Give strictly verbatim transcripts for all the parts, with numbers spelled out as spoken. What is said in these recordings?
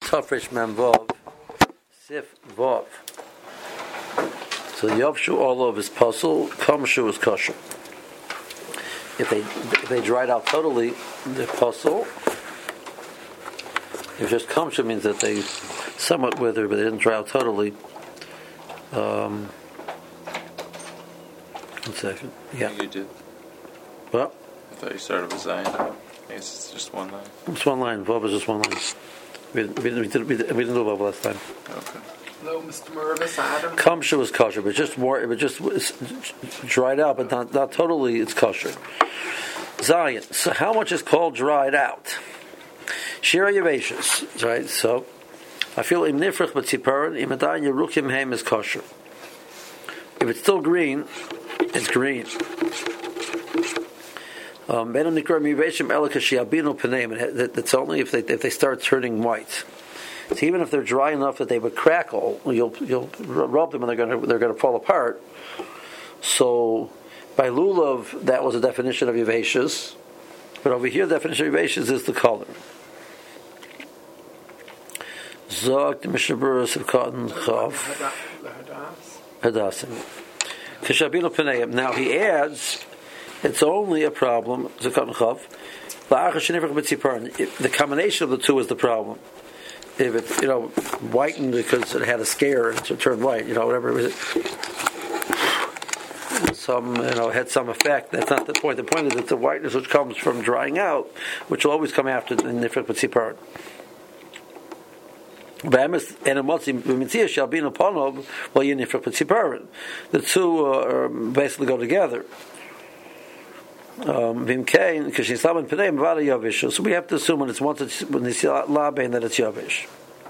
Tafresh Mem Vav Sif Vav. So Yovshu all of his puzzle, Kamshu is kosher. If they if they dried out totally, the puzzle. If just Kamshu means that they somewhat withered, but they didn't dry out totally. Um, one second. Yeah. You did. Well, I thought you started with Zion. I guess it's just one line. It's one line. Vav is just one line. We didn't, we didn't, we didn't, we didn't, we didn't do Vav last time. Okay. Hello, Mister Mervis Adam. Kamshu was kosher, but just more, it just was dried out, but not, not totally. It's kosher. Zion. So how much is called dried out? Shira Yavashis, right? So I feel im nifrach but tziparon im adayin yerukim heim is kosher. If it's still green, it's green. Um, it's only if they if they start turning white. So even if they're dry enough that they would crackle, you'll you'll rub them and they're going to they're going to fall apart. So by lulav, that was a definition of yavashis, but over here, the definition of yavashis is the color. Zog the mishaburas of cotton chav hadasim kishabinu pneim. Now he adds, it's only a problem. Zakon chav. The combination of the two is the problem. If it, you know, whitened because it had a scare and it turned white, you know, whatever it was, some, you know, had some effect. That's not the point. The point is that the whiteness which comes from drying out, which will always come after the nifrach b'tziparon. The two uh, basically go together. Um, so we have to assume when it's once it's when they see labein that it's yavish.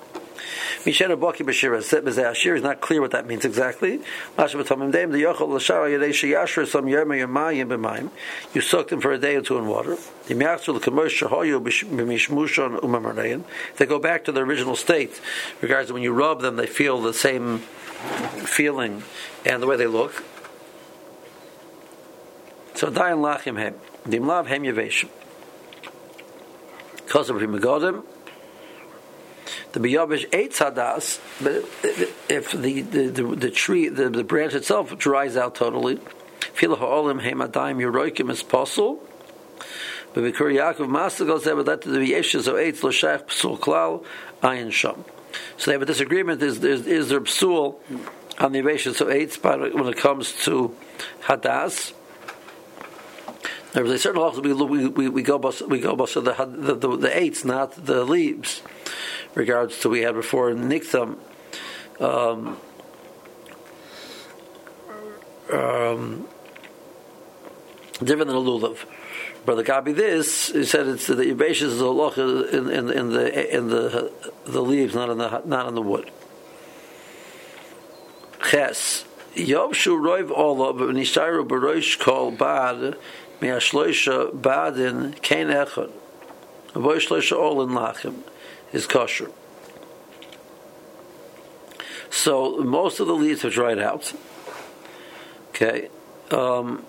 Ashir is not clear what that means exactly. You soak them for a day or two in water. They go back to their original state. Regardless of when you rub them, they feel the same feeling and the way they look. So dayan lachim hem, dimlav hem yaveshim. Because of him the biyavish eitz hadas, but if the the, the, the tree the, the branch itself dries out totally, fil ha'olim hem adayim yeroikim is possible. But B'Kur Yaakov Master goes there, but that the yeshes of eitz lo shach psul klal ayin sham. So they have a disagreement. Is is, is there psul on the yeshes of eitz when it comes to hadas? There's certain laws we we we we go bus we go bus the the the, the eights, not the leaves. Regards to we had before Niktham, um, um, different than a lulav. But the Gabi this he said it's the Yibashes is a loch in in in the in the the leaves, not in the not in the wood. Ches Yovshu roiv olav v'nishayru b'roish kol bad. Me'ashloisha badin kein echad. Avoy shloisha olin lachim is kosher. So most of the leaves have dried out. Okay, um,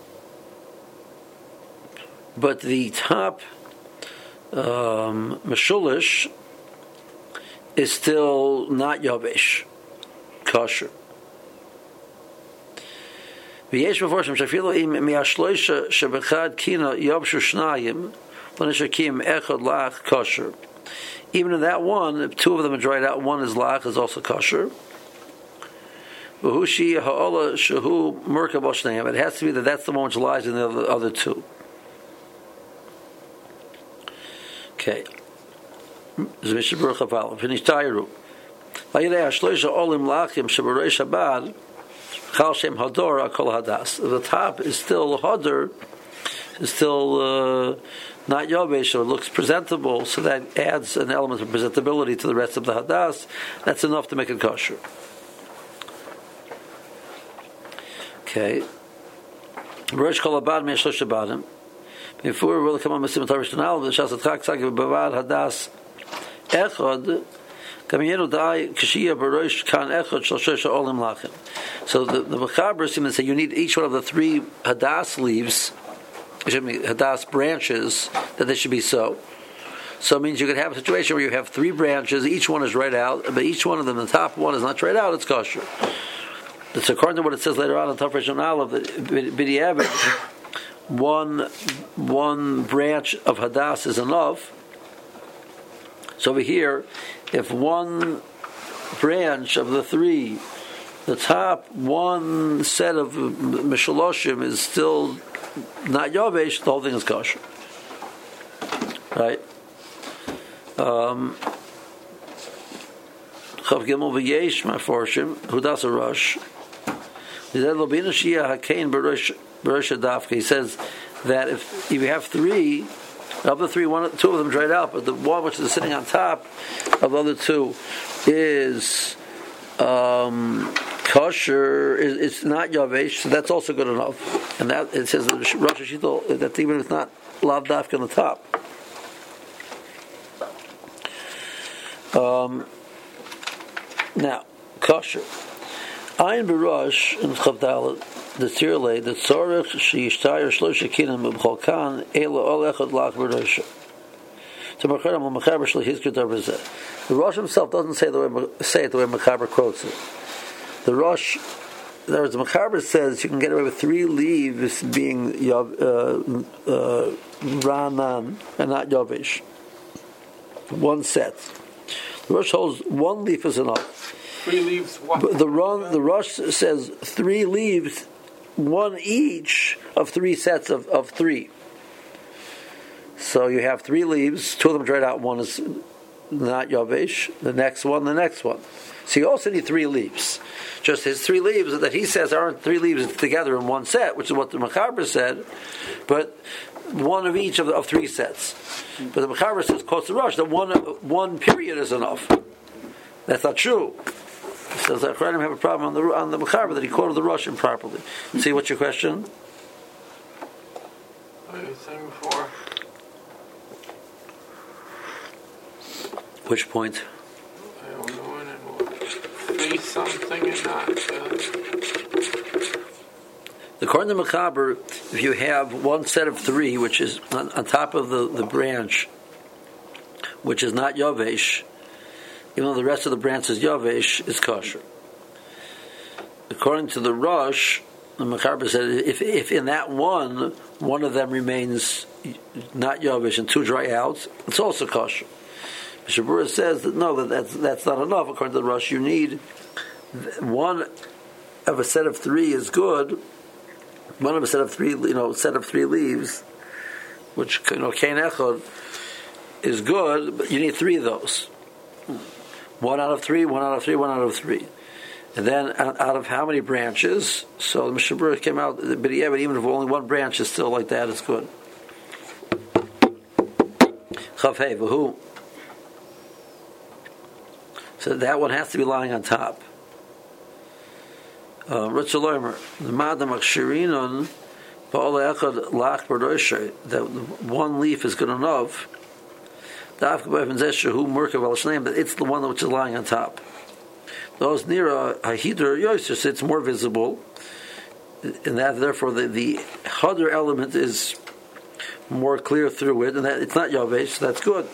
but the top um, mashulish is still not yavish, kosher. V'yesh b'forshim shafilu im mi'ashloisha shebechad kina yavshu shnayim l'nishakim echad lach kosher. Even in that one, if two of them are dried out, one is lach is also kosher. V'hushi ha'ola shehu merkab oshnayim. It has to be that that's the one which lies in the other, other two. Okay. Z'misha baruch ha'valim. Finish tayiru. V'yidei ha'shloisha olim lachim shebarei shabbat Chal Shem Hador Kol Hadas. The top is still Hador, is still uh, not Yavesh, so it looks presentable, so that adds an element of presentability to the rest of the Hadas. That's enough to make it kosher. Okay. Rosh Kol Abad Me'eshlosh Abadim. Before we'll come on Mesim Tarish Tanal, the Shas Atchak Tzag Bavad Hadas Echad. So the the Mechaber seems to say you need each one of the three hadas leaves, hadas branches, that they should be so. So it means you could have a situation where you have three branches, each one is right out, but each one of them, the top one is not right out, it's kosher. It's according to what it says later on in Tafresh and Aleph, that B'diavad, one, one branch of Hadas is enough. So over here, if one branch of the three, the top one set of Mishaloshim is still not Yovesh, the whole thing is kosher. Right? Um, Chav Gimel v'yesh Meforshim Hudas Arush. He said Lobina Shia Hakein Berosh Adafka. He says that if you have three, of the three, one, two of them dried out, but the one which is sitting on top of the other two is um, kosher. Is it's not yavesh, so that's also good enough. And that it says that Rosh Hashitah that even if it's not lav dafka on the top. Um, now, kosher. Ayin B'Rosh in Chavdal, the Tirle, the Tzorech Sheyishtayir Shlosha Kinim B'Cholkan Ela Ol Echad Lach B'Rosh. To Mechaber Mechaber Shli Hizkir Davar. The Rosh himself doesn't say the way say it the way Mechaber quotes it. The Rosh, in other words, the Mechaber says you can get away with three leaves being uh, uh, Ranan and not Yavish. One set. The Rosh holds one leaf is enough. Three leaves. What? The Ron, the Rosh says three leaves, one each of three sets of, of three. So you have three leaves. Two of them dried out. One is not Yavesh. The next one, the next one. So you also need three leaves. Just his three leaves that he says aren't three leaves together in one set, which is what the Mechaber said, but one of each of, the, of three sets. But the Mechaber says, quotes the Rosh, that one one period is enough. That's not true. He says that Achronim have a problem on the on the Mechaber that he quoted the Rosh improperly. See, what's your question? What were you saying before? Which point? I don't know anymore. Three something and not. Uh, According to Mechaber, if you have one set of three, which is on, on top of the, the branch, which is not Yavesh, even though the rest of the branch is Yavesh, is kosher. According to the Rosh, the Mechaber said, if if in that one, one of them remains not Yavesh and two dry out, it's also kosher. Shabura says that no, that that's, that's not enough. According to the Rosh, you need one of a set of three is good. One of a set of three, you know, set of three leaves, which you know, Kain Echad is good, but you need three of those. One out of three, one out of three, one out of three. And then out of how many branches? So the Mishabura came out, but yeah, but even if only one branch is still like that, it's good. Chavhei v'hu. So that one has to be lying on top. Ritzah Loimer, the Madam Akshirinon, Ba'ala Echad Lach B'Roshei, that one leaf is good enough. Dafka B'Evan Zesher Hu Merkav Al Shneim, that it's the one which is lying on top. Those near a Hidr Yoser, it's more visible, and that therefore the the Hadr element is more clear through it, and that it's not Yavesh, so that's good.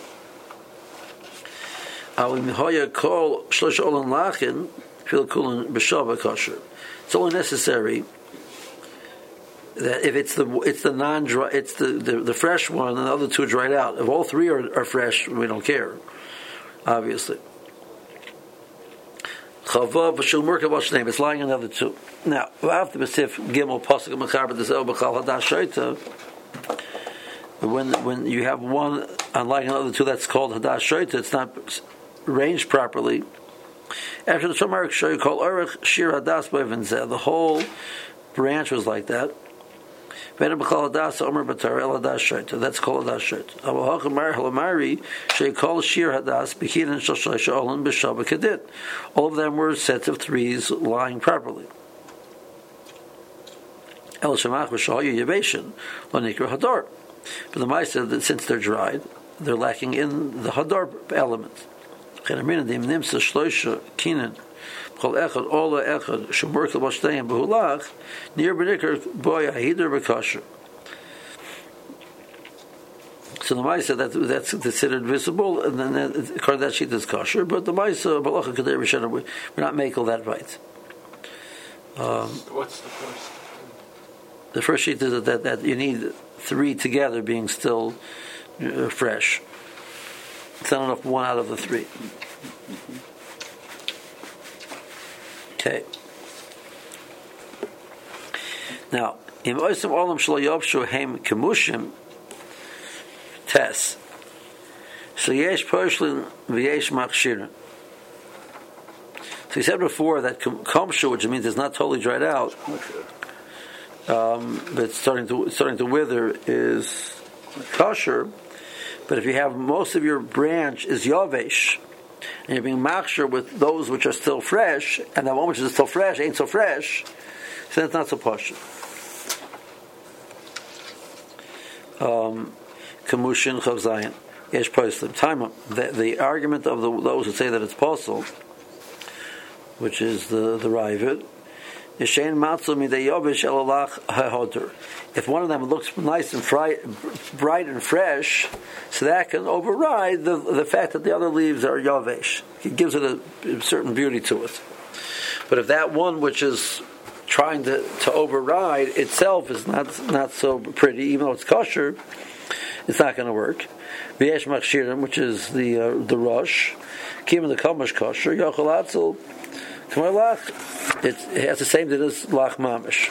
Kol Shlosh Olan Lachin Fil Kulin B'Shava Kosher. It's only necessary that if it's the it's the non-dry, it's the, the, the fresh one, and the other two are dried out. If all three are, are fresh, we don't care, obviously. Chava b'shul merkav name. It's lying on the other two. Now, after B'sif Gimel Pasuk Mechaber D'Zel B'Chal Hadash Shoita, when when you have one unlike another two that's called Hadash Shoita, it's not arranged properly. After the Shomarik show you call Urich Shir Hadas B'Evan, the whole branch was like that. That's called Hadas Shoita. That's called Hadas Shoita. Avahachimar Halamari Shei Kol Shir Hadas B'Kinan Shoshay Shalom B'Shabbat Kedit. All of them were sets of threes lying properly. El Shemach V'Shahayu Yaveshin Lo Nikra Hadar. But the Ma'aseh said that since they're dried, they're lacking in the Hadar element. Chenamin Dim Nimsa Shloisha Kinan. Kol Echad Ola Echad Shemurkel B'Shteim B'Hulach Nir B'Nikr Boy Ahidr B'Kosher. So the Maisa, that, that's considered visible, and then that, according to that sheet is kosher, but the Maisa, Balacha Kedei Rishana, we're not making that right. Um, What's the first? the first sheet is that, that you need three together being still uh, fresh. It's not enough one out of the three. Okay. Now, in Oisam Olam Shlo Yobshu Heim Kemushim Tes. So Yesh Poshlin V'Yesh Machshirin. So he said before that Komshu, which means it's not totally dried out, um, but it's starting to it's starting to wither, is kosher. But if you have most of your branch is Yavesh, and you're being machshir with those which are still fresh, and that one which is still fresh ain't so fresh, so it's not so posh. Um, Kamushin Chav Zayin Yesh Poslim. Time the the argument of the, those who say that it's possible, which is the the Ravid, Yeshein Matzu Midei Yavesh Elalach HaHoder. If one of them looks nice and fri- bright and fresh, so that can override the the fact that the other leaves are Yavesh. It gives it a, a certain beauty to it. But if that one which is trying to, to override itself is not not so pretty, even though it's kosher, it's not going to work. V'yesh Machshirim, which is the uh, the rush, Kim the Kamash kosher, Yochel Atzel, Kamalach. It has the same that is Lach Mamish.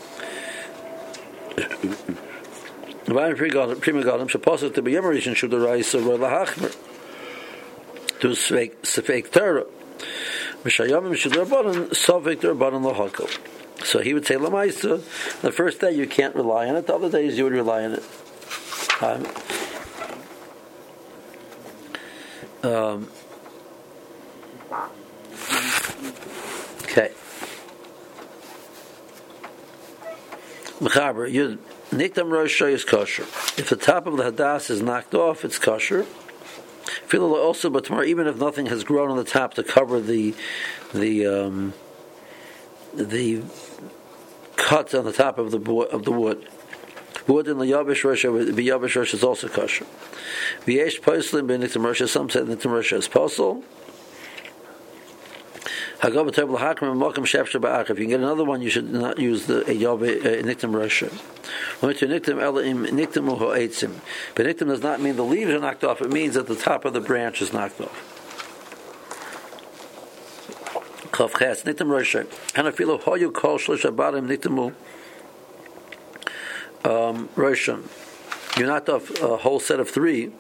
Vayim Prima Galim Shaposat to be Yemerishan Shud the Rice of Lahachmer to Sefek Torah. Mishayamim Shud Rabbanan Sofek Rabbanan Lahakol. So he would say Lamaisa. The first day you can't rely on it. The other days you would rely on it. Um, um, okay. Mechaber, you niktam rosh is kosher. If the top of the hadas is knocked off, it's kosher. Feel also, but tomorrow, even if nothing has grown on the top to cover the the um, the cut on the top of the of the wood. Wood in the yavish rosh, the yavish rosh is also kosher. V'yesh poslim ben niktam rosh. Some say niktam rosh is posel. If you can get another one, you should not use the niktam rosh. But niktam does not mean the leaves are knocked off. It means that the top of the branch is knocked off. Kafches niktam rosh. Hanafilo hoyu kol shlosh abarim niktamu roshan. You knocked off a whole set of three.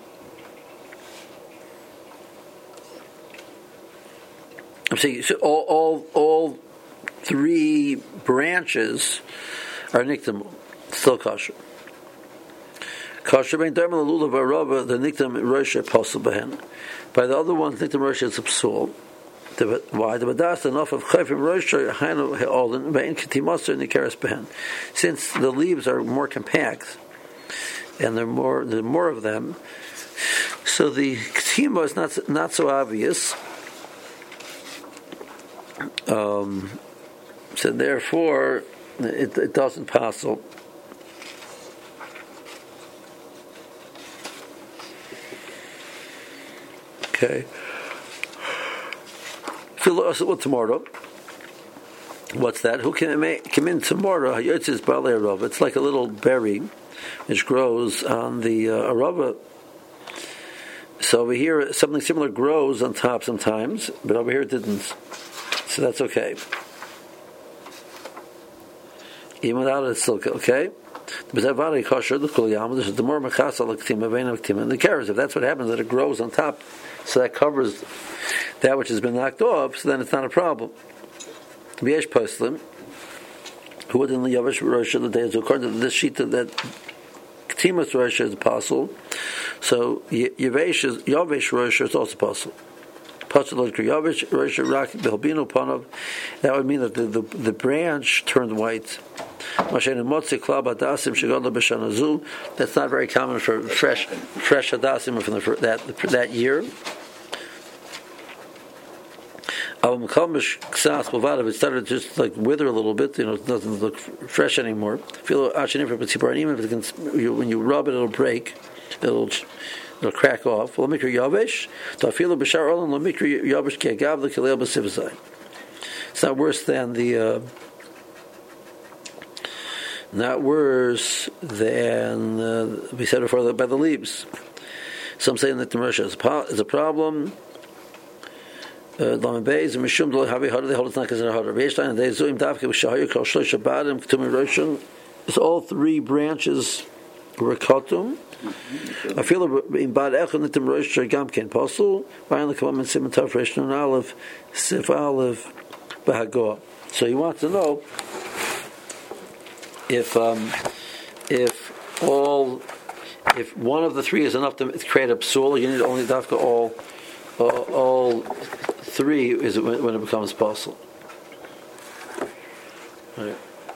I'm saying so all, all all three branches are niktam, still kosher. Kosher bein dermal lulav arava the niktam rosh possible behen. By the other ones, niktam rosh is a psul. Why the badas enough of chayfim rosh hanu heolin bein kitimaser nikeres behen. Since the leaves are more compact and there are more there are more of them, so the ketima is not not so obvious. Um, so therefore, it, it doesn't passel. Okay. So tomorrow. What's that? Who can make, come in tomorrow? It's like a little berry which grows on the uh, arava. So over here, something similar grows on top sometimes, but over here it didn't. So that's okay. Even without it, it's still okay. The more mechasa and the carrots, if that's what happens, that it grows on top, so that covers that which has been knocked off, so then it's not a problem. V'yesh poslim, who would in the yavish rosh of the days, according to this sheet that ktimas rosh is possible, so yavish is yavish rosh is also possible. That would mean that the, the, the branch turned white. That's not very common for fresh fresh hadasim from the, that that year. If it started to just like wither a little bit, you know, it doesn't look fresh anymore. Even if it can, when you rub it, it'll break. it'll it'll crack off. L'mikra yavesh tafilu b'shar olam l'mikra yavesh ke'agav l'kilel b'sivzai. It's not worse than the. Uh, not worse than uh, we said before by the leaves. Some saying that the Mersha is, po- is a problem. Lamed Beis and Mishum Lo Havi Hadar. They hold it's not considered Hadar. Beishtein they Zoim Davke B'Shahayu Kol Shlosh Shabadim Ketumi Rishon. It's all three branches were Kotum. I feel in Bad Echon Nitim Rosh Gam Ken Posel. Vayan the Kavam and Simon Tav Resh Nun Aleph Sif Aleph B'Hagor. So you want to know if um, if all if one of the three is enough to create a psul, you need only dafka all uh, all three is when, when it becomes possible. Right.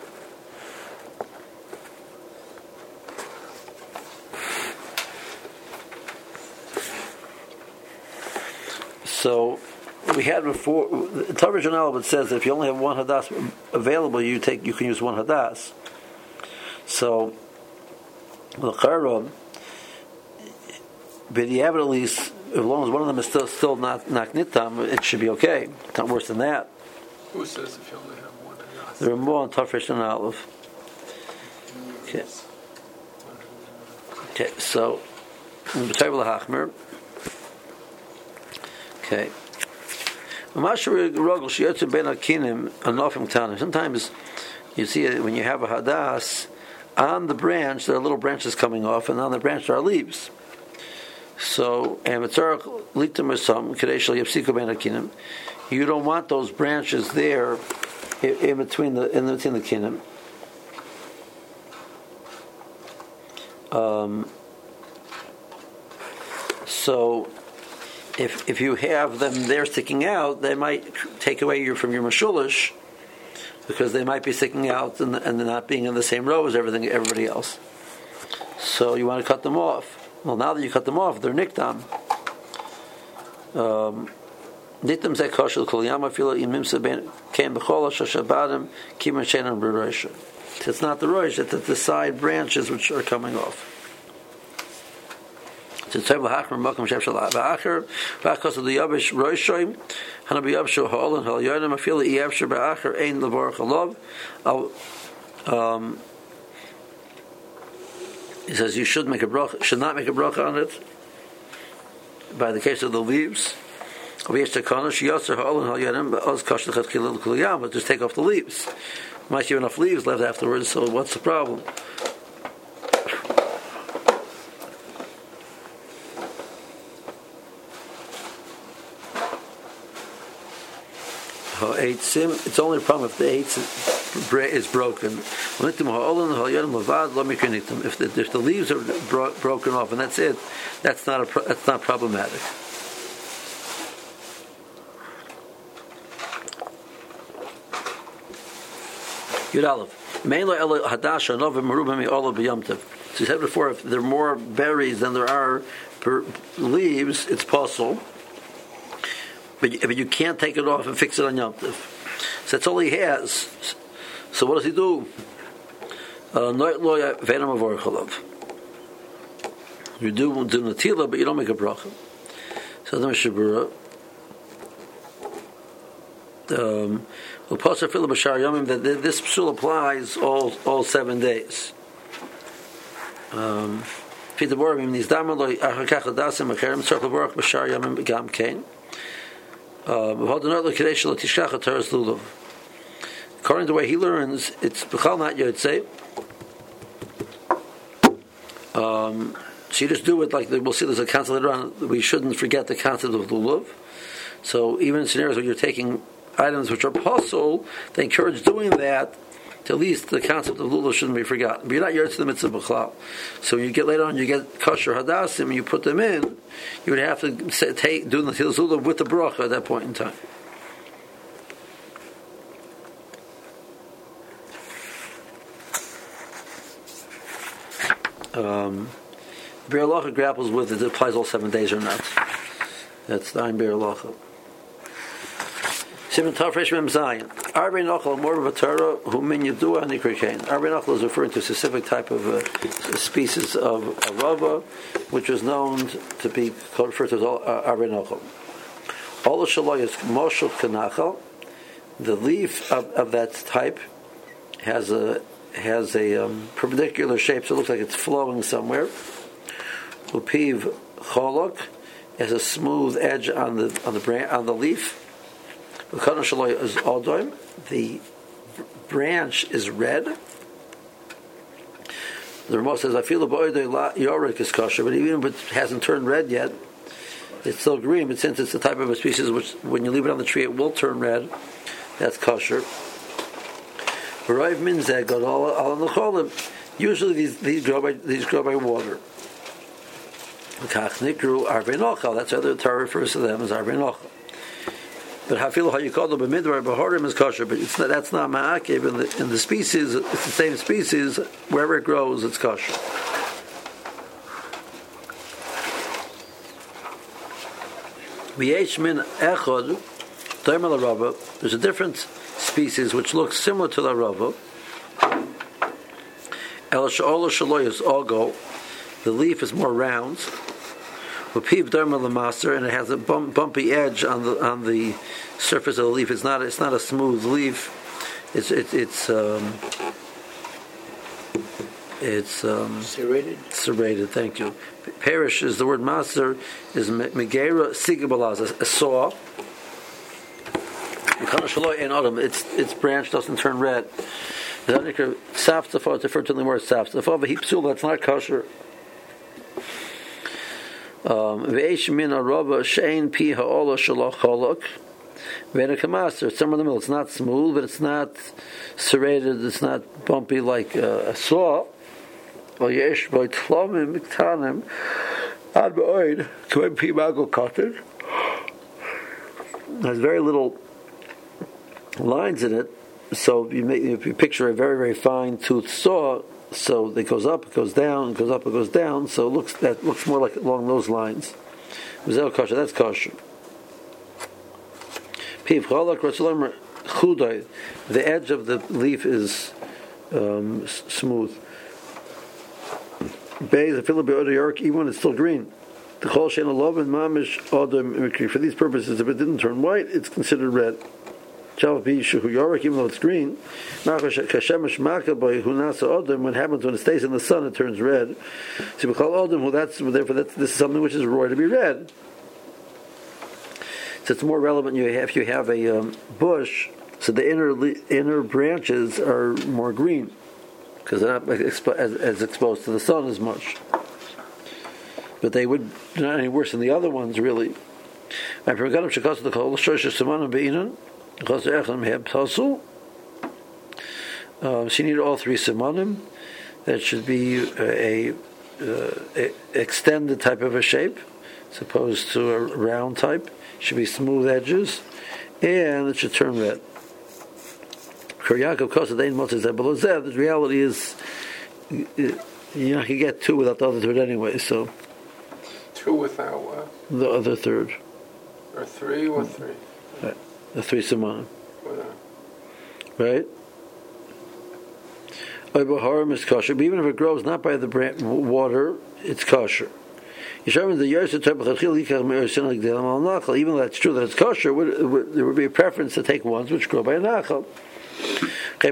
So we had before the Torah Journal says that if you only have one hadas available, you take you can use one hadas. So the Chara, b'diavad at least, as long as one of them is still still not not nitam, it should be okay. It's not worse than that. Who says if you only have one hadas? There are more on Tafresh and Aleph. Okay. Okay. So b'tayv l'hachmer. Okay. Sometimes you see it when you have a hadas, on the branch there are little branches coming off, and on the branch there are leaves. So, you don't want those branches there in between the in between the kinim. Um, so. If if you have them there sticking out, they might take away you from your mashulish, because they might be sticking out and, and they're not being in the same row as everything everybody else. So you want to cut them off. Well, now that you cut them off, they're niktam. Niktam zeh kosher kol yama fila in mimsa ben kein b'chol shashabadim kiman shenan b'roisha. It's not the roish; it's the side branches which are coming off. To tell the Hachmer Malcolm Shef Shalat Ba'acher Ba'achos of the Yavish Roishoim Hanabi Yavshu Ha'ol and Ha'ol Yodim I feel that Yavshu Ba'acher Ein Levorach Halov. Um, he says you should make a bracha, should not make a bracha on it. By the case of the leaves, but just take off the leaves. Might have enough leaves left afterwards, so what's the problem? It's only a problem if the eight is broken. If the, if the leaves are bro- broken off and that's it, that's not a pro- that's not problematic. Yud Aleph. So you said before, if there are more berries than there are leaves, it's possible. But you, but you can't take it off and fix it on Yom Tov. So that's all he has. So what does he do? Uh, you do do natila, but you don't make a bracha. So the Mishabura. Um, that this psul applies all all seven days. Um, Uh, according to the way he learns, it's b'chal not yotzei. Um, so you just do it like we'll see. There's a concept later on. We shouldn't forget the concept of lulav. So even in scenarios where you're taking items which are possible, they encourage doing that. To at least the concept of lulav shouldn't be forgotten. But you're not yotzei the mitzvah b'chal. So when you get later on, you get kosher hadasim, and you put them in. You would have to say, take do the lulav with the bracha at that point in time. Um, Be'er Halacha grapples with it. It applies all seven days or not. That's the Ein Be'er Halacha. Simon Tafresh Mem Zayin. Arbe Nochel more of a Torah who min Yedua and Nikrikein. Arbe Nochel is referring to a specific type of uh, species of arava, which was known to be referred to as Arbe Nochel. All the Shaloi is Moshel Kanachel. The leaf of, of that type has a has a um, perpendicular shape, so it looks like it's flowing somewhere. Upiv Cholok has a smooth edge on the on the bran- on the leaf. The branch is red. The Ramah says, "I feel the yorik is kosher," but even if it hasn't turned red yet, it's still green. But since it's the type of a species which, when you leave it on the tree, it will turn red, that's kosher. Usually, these these grow by these grow by water. That's why the Torah refers to them as Arvei Nochel. But hafilo how you call them b'midbar b'horim is kosher, but it's not, that's not ma'akev in the in the species. It's the same species wherever it grows, it's kosher. V'yesh min echod daim al rava. There's a different species which looks similar to the rava. El she'olah shaloyos ogo. The leaf is more round. Upiv derma l'master, and it has a bump, bumpy edge on the on the surface of the leaf. It's not it's not a smooth leaf. It's it, it's um, it's um, serrated. Serrated. Thank you. Perish is the word master is megera sigabalaz, a saw. In autumn, its its branch doesn't turn red. Saftafa, referred to the word saftafa, but hipsul, that's not kosher. Ve'esh min arava shein pi ha'olah shalach cholok ve'nekamaster. It's somewhere in the middle. It's not smooth, but it's not serrated. It's not bumpy like a, a saw. Ve'yesh by tlomim miktanim ad ba'oid k'vem pi mago cotton. Has very little lines in it, so you make, if you picture a very very fine toothed saw. So it goes up, it goes down, it goes up, it goes down. So it looks that looks more like along those lines. That's kosher. The edge of the leaf is um, smooth. Even when it's still green. For these purposes, if it didn't turn white, it's considered red. Even though it's green, what happens when it stays in the sun? It turns red. So that's therefore that's, this is something which is roy to be red. So it's more relevant. You have, if you have a um, bush, so the inner inner branches are more green because they're not expo- as, as exposed to the sun as much. But they would they're not any worse than the other ones, really. Um, so you need all three simanim. That should be a, a, a extended type of a shape, as opposed to a round type. It should be smooth edges, and it should turn red. The reality is, you know, you get two without the other third anyway. So two without what? The other third. Or three or three. Right. The three simanim. Without. Right? Harim is kosher, but even if it grows not by the water, it's kosher. Even though that's true that it's kosher, there would be a preference to take ones which grow by a nachal. The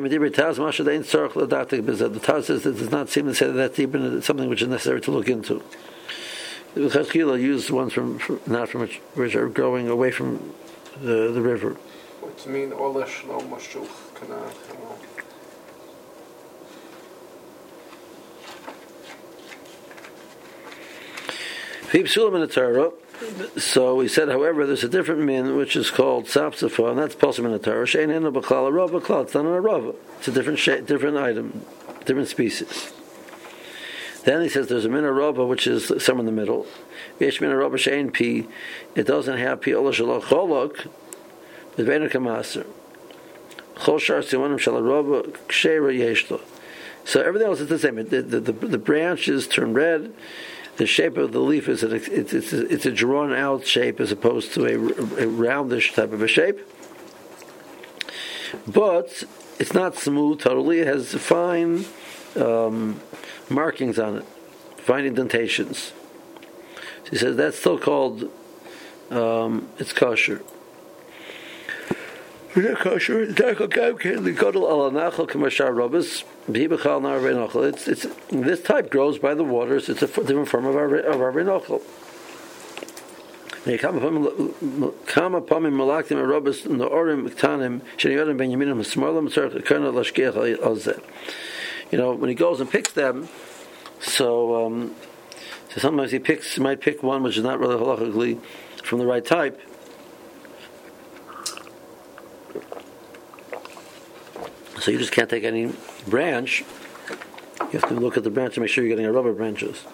Taz says that it does not seem to say that that's even something which is necessary to look into. The Chazkila used ones from, from not from which, which are growing away from the the river. What do you mean? Ola shlo mashuch kana. So he said, however, there's a different min which is called sapsafa, and that's possible in the Torah. Shein ena b'klal arava klal. It's not an arava. It's a different sh- different item, different species. Then he says there's a min arava which is somewhere in the middle. Yesh min arava shein pi. It doesn't have pi ola shalach cholok. It's beinu kamaser. Chol shar simanim shal arava ksheira yeshlo. So everything else is the same. The, the, the, the branches turn red. The shape of the leaf is an, it's, it's, it's a drawn out shape as opposed to a, a roundish type of a shape. but it's not smooth totally. It has fine um, markings on it, fine indentations. So he says that's still called um, it's kosher. It's it's this type grows by the waters. It's a different form of our of our renochel. You know, when he goes and picks them, so um, so sometimes he picks might pick one which is not really halachically from the right type. So you just can't take any branch. You have to look at the branch to make sure you're getting a rubber branches.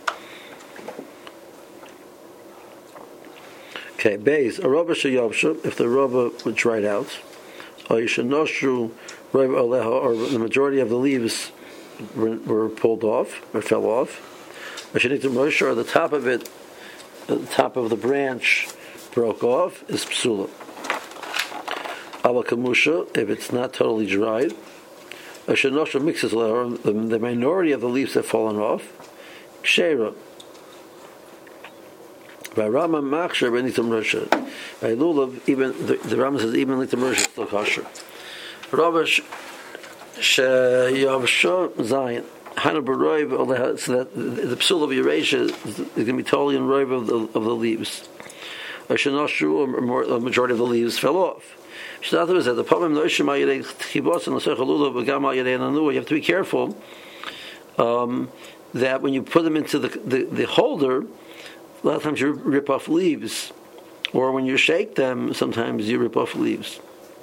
Okay, bays. A rubber sheyavsha, if the rubber was dried out, or you should noshru rubber aleha, or the majority of the leaves were, were pulled off or fell off. Or should to moshe, or the top of it, the top of the branch broke off, is psula. Avakamusha, if it's not totally dried. A shenosha mixes the, the minority of the leaves have fallen off. Ksheira. By Rama Machsher ben Nitam Rosha. By Lulav, even the, the Rama says even Nitam Rosha is still kosher. Rabash Sheyavsha Zion. Hana Baroiv, so that the psul of Eurasia is going to be totally in roiv of the of the leaves. A shenoshu, or more, the majority of the leaves fell off. You have to be careful um, that when you put them into the, the, the holder, a lot of times you rip off leaves, or when you shake them, sometimes you rip off leaves.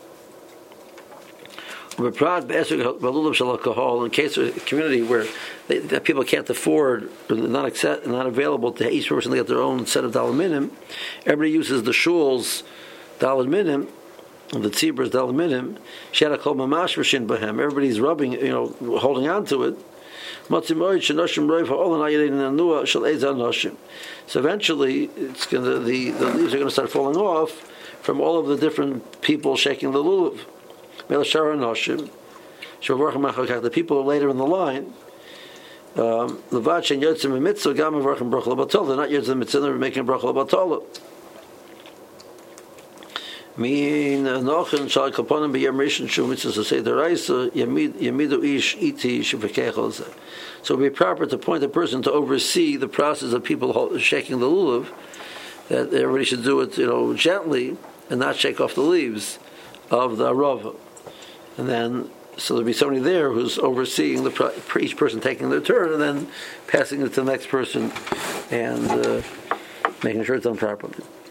In case of a community where they, that people can't afford, or not accept, not available to each person to get their own set of daled minim, everybody uses the shul's daled minim. The tzibur is daled minim. Shada kol mamash v'shin b'hem. Everybody's rubbing, you know, holding on to it. So eventually, it's gonna the, the leaves are going to start falling off from all of the different people shaking the lulav. The people are later in the line. Um, they're not yotzim mitzvah, they're making bracha l'batola. Min nochen shal kaponim b'yem rishon shu mitzvah say the raisa yamidu ish iti shevekechol. So it would be proper to point a person to oversee the process of people shaking the lulav. That everybody should do it, you know, gently and not shake off the leaves of the arava. And then, so there'll be somebody there who's overseeing the each person taking their turn, and then passing it to the next person and uh, making sure it's done properly.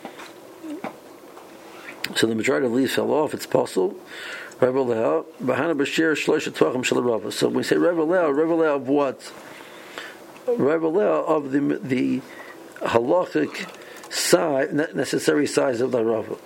So the majority of the leaves fell off. It's possible. So when we say Reveleo, Reveleo of what? Reveleo of the the halachic size, necessary size of the rava.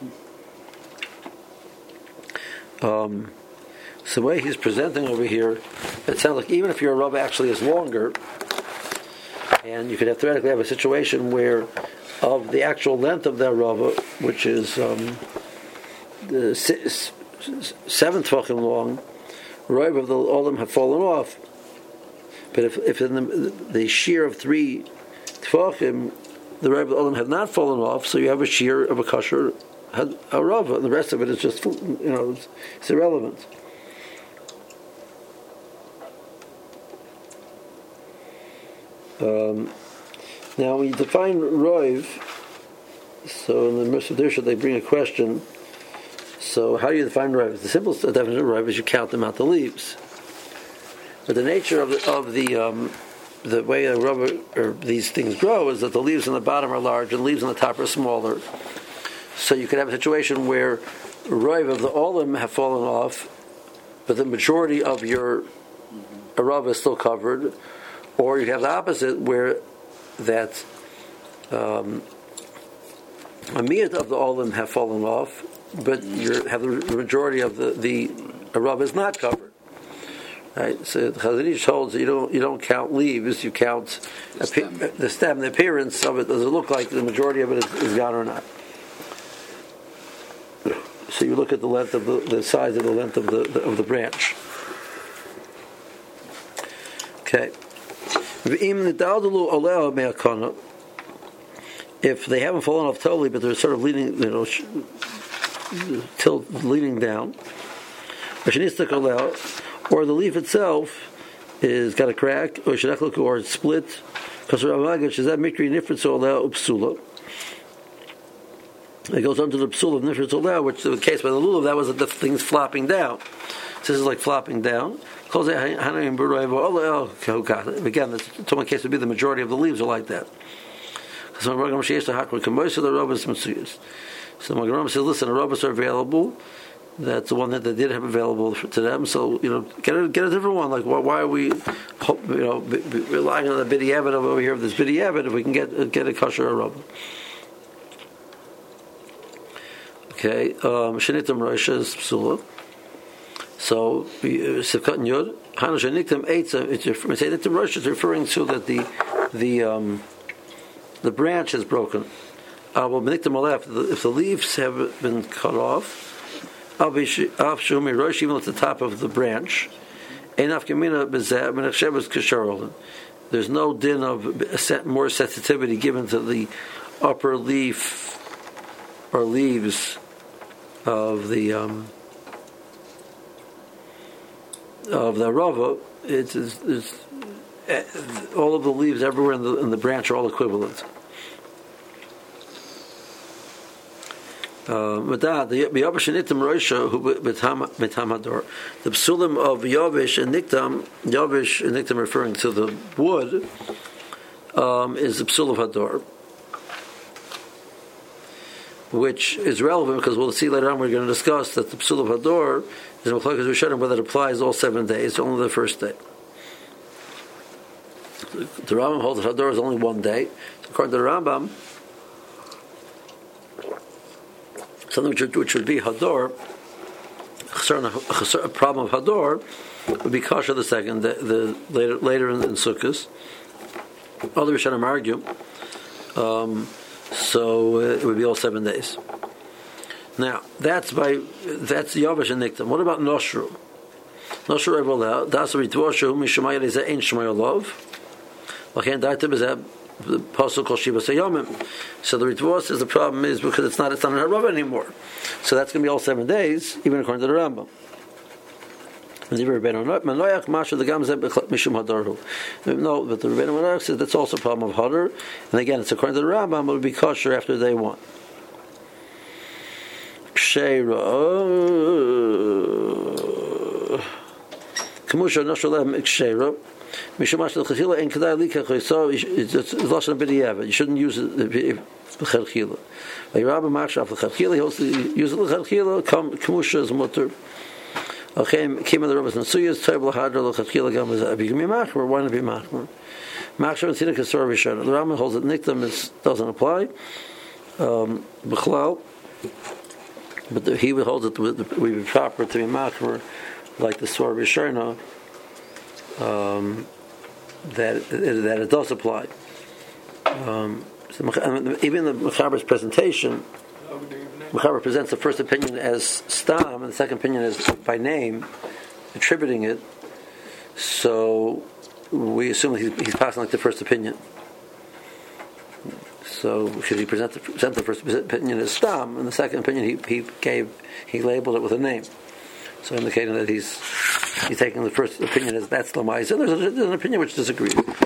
Um, so the way he's presenting over here, it sounds like even if your rava actually is longer, and you could have theoretically have a situation where of the actual length of that rava, which is um, the six, seven tefachim long, rava of the all of them have fallen off. But if if in the, the shear of three tefachim, the rava of all of them have not fallen off, so you have a shear of a kosher a rava, and the rest of it is just, you know, it's, it's irrelevant. Um, now, when you define roiv, so in the Mercer Dirsha they bring a question. So, how do you define roiv? The simplest definition of roiv is you count them out the leaves. But the nature of the of the um, the way a rubber or these things grow is that the leaves on the bottom are large and the leaves on the top are smaller. So you could have a situation where roiv of the olim have fallen off, but the majority of your arava is still covered, or you have the opposite where that um, a miyat of the olim have fallen off, but you have the majority of the the arava is not covered. Right, so the Chazon Ish holds that you don't you don't count leaves, you count the stem. the stem, the appearance of it. Does it look like the majority of it is, is gone or not? so you look at the length of the, the size of the length of the, the of the branch. Okay. If they haven't fallen off totally, but they're sort of leaning, you know, tilt, leaning down, or the leaf itself is got a crack, or or it's split, because is that mikri nifritz oleh upsula. It goes on to the psul of nifritz oleh, which in the case by the lulav, that was the things flopping down. So this is like flopping down. Again, the Toma case would be the majority of the leaves are like that. So the Magram says, listen, the Rabbis are available. That's the one that they did have available to them. So, you know, get a, get a different one. Like, why, why are we, you know, be, be relying on the BidiAvad over here of this BidiAvad if we can get get a kosher Rabbah? Okay, Shenitim Roisha is Psula. So, Sivkat and Yod, Hana Shenitim Eitza, it's referring to that the the um, the branch is broken. Uh, well, if the leaves have been cut off, even at the top of the branch, there's no din of more sensitivity given to the upper leaf or leaves of the um, of the rava. It's, it's, it's all of the leaves everywhere in the, in the branch are all equivalent. Uh, the psulim of Yavish and Niktam, Yavish and Niktam referring to the wood, um, is the psul of Hador, which is relevant because we'll see later on we're going to discuss that the psul of Hador is in Machlokes Rishonim whether it applies all seven days, only the first day. The Rambam holds that Hador is only one day. So according to the Rambam, something which would, which would be Hador, a problem of Hador would be Kasha the second, the, the later later in, in Sukkot. Other Rishonim argue, um, so uh, it would be all seven days. Now that's by that's Yavish and Niktam. What about Noshru? Noshru Evoleh Das Ritvoshu Mishamayel is Ein Shemayo Lov. Lachen Daitim is that. The apostle called Shiva Sayomim. So the Ritvos is the problem is because it's not it's not in Harav anymore. So that's going to be all seven days, even according to the Rambam. No, but the Rebbeinu Manoach says that's also a problem of Hadar. And again, it's according to the Rambam, it will be kosher after day one. Ksheira. Kamusha Noshalem Ksheira. You shouldn't use it l'chadchila. Like Rabbi Machshav l'chadchila, he holds to use it l'chadchila. Kamusha is mutter. Okay, came in the Rabbis Nasuyas. Table l'chadra l'chadchila gam is a bigami machmer. Why not be machmer? Machshav and Tziduk is Torah Rishon. The Rambam holds that Niktam is doesn't apply. Um, B'chlal, but the, he holds it would be proper to be machmer, like the Torah Rishon. Um, that that it does apply. Um, so even the Mechaber's presentation, Mechaber presents the first opinion as stam, and the second opinion as by name, attributing it. So we assume he's, he's passing like the first opinion. So should he present the, present the first opinion as stam, and the second opinion he he gave he labeled it with a name. So indicating that he's he's taking the first opinion as that's the Lamaisa. There's, there's an opinion which disagrees.